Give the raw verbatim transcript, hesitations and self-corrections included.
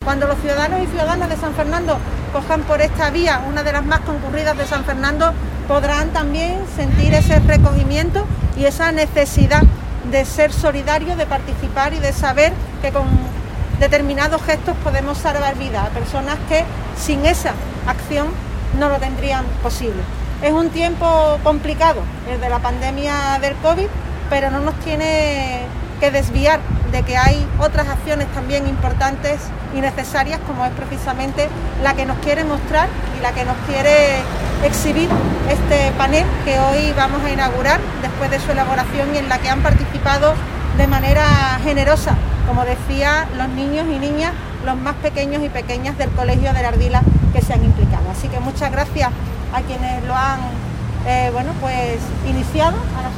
Cuando los ciudadanos y ciudadanas de San Fernando cojan por esta vía, una de las más concurridas de San Fernando, podrán también sentir ese recogimiento y esa necesidad de ser solidarios, de participar y de saber que con determinados gestos podemos salvar vidas a personas que sin esa acción no lo tendrían posible. Es un tiempo complicado, el de la pandemia del COVID, pero no nos tiene que desviar de que hay otras acciones también importantes y necesarias, como es precisamente la que nos quiere mostrar y la que nos quiere exhibir este panel que hoy vamos a inaugurar después de su elaboración y en la que han participado de manera generosa, como decía, los niños y niñas, los más pequeños y pequeñas del Colegio de la Ardila que se han implicado. Así que muchas gracias a quienes lo han eh, bueno, pues iniciado.